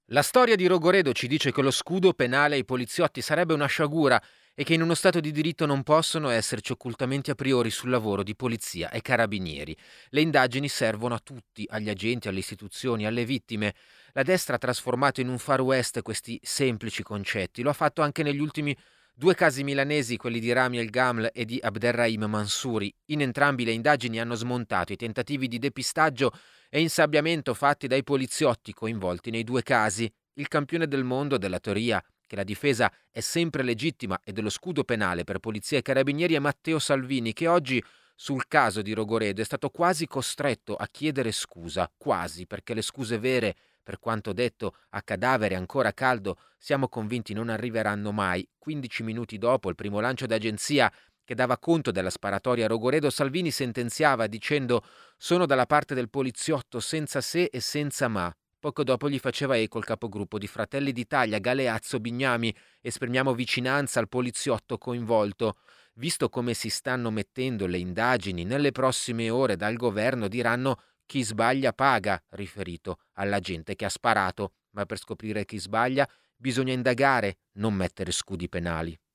La storia di Rogoredo ci dice che lo scudo penale ai poliziotti sarebbe una sciagura e che in uno Stato di diritto non possono esserci occultamenti a priori sul lavoro di polizia e carabinieri. Le indagini servono a tutti, agli agenti, alle istituzioni, alle vittime. La destra ha trasformato in un Far West questi semplici concetti. Lo ha fatto anche negli ultimi due casi milanesi, quelli di Rami El Gaml e di Abderrahim Mansouri. In entrambi le indagini hanno smontato i tentativi di depistaggio e insabbiamento fatti dai poliziotti coinvolti nei due casi. Il campione del mondo della teoria che la difesa è sempre legittima e dello scudo penale per polizia e carabinieri è Matteo Salvini, che oggi sul caso di Rogoredo è stato quasi costretto a chiedere scusa, quasi, perché le scuse vere, per quanto detto a cadavere ancora caldo, siamo convinti non arriveranno mai. 15 minuti dopo il primo lancio d'agenzia che dava conto della sparatoria a Rogoredo, Salvini sentenziava dicendo: sono dalla parte del poliziotto senza se e senza ma. Poco dopo gli faceva eco il capogruppo di Fratelli d'Italia, Galeazzo Bignami: esprimiamo vicinanza al poliziotto coinvolto. Visto come si stanno mettendo le indagini, nelle prossime ore dal governo diranno chi sbaglia paga, riferito alla gente che ha sparato. Ma per scoprire chi sbaglia bisogna indagare, non mettere scudi penali.